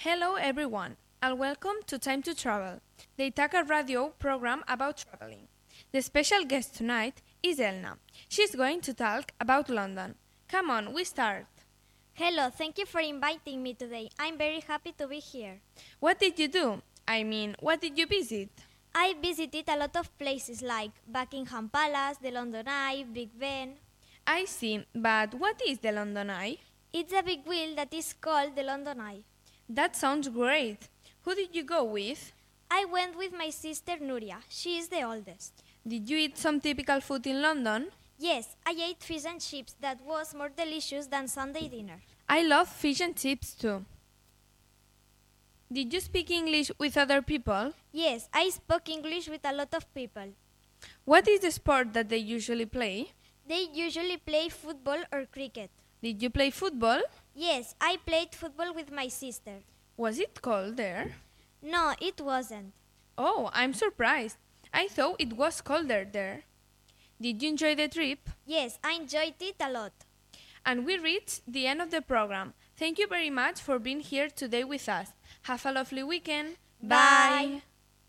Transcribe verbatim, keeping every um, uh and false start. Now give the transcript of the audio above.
Hello everyone, and welcome to Time to Travel, the Itaca radio program about traveling. The special guest tonight is Elna. She's going to talk about London. Come on, we start. Hello, thank you for inviting me today. I'm very happy to be here. What did you do? I mean, what did you visit? I visited a lot of places like Buckingham Palace, the London Eye, Big Ben. I see, but what is the London Eye? It's a big wheel that is called the London Eye. That sounds great. Who did you go with? I went with my sister Nuria. She is the oldest. Did you eat some typical food in London? Yes, I ate fish and chips that was more delicious than Sunday dinner. I love fish and chips too. Did you speak English with other people? Yes, I spoke English with a lot of people. What is the sport that they usually play? They usually play football or cricket. Did you play football? Yes, I played football with my sister. Was it cold there? No, it wasn't. Oh, I'm surprised. I thought it was colder there. Did you enjoy the trip? Yes, I enjoyed it a lot. And we reached the end of the program. Thank you very much for being here today with us. Have a lovely weekend. Bye. Bye.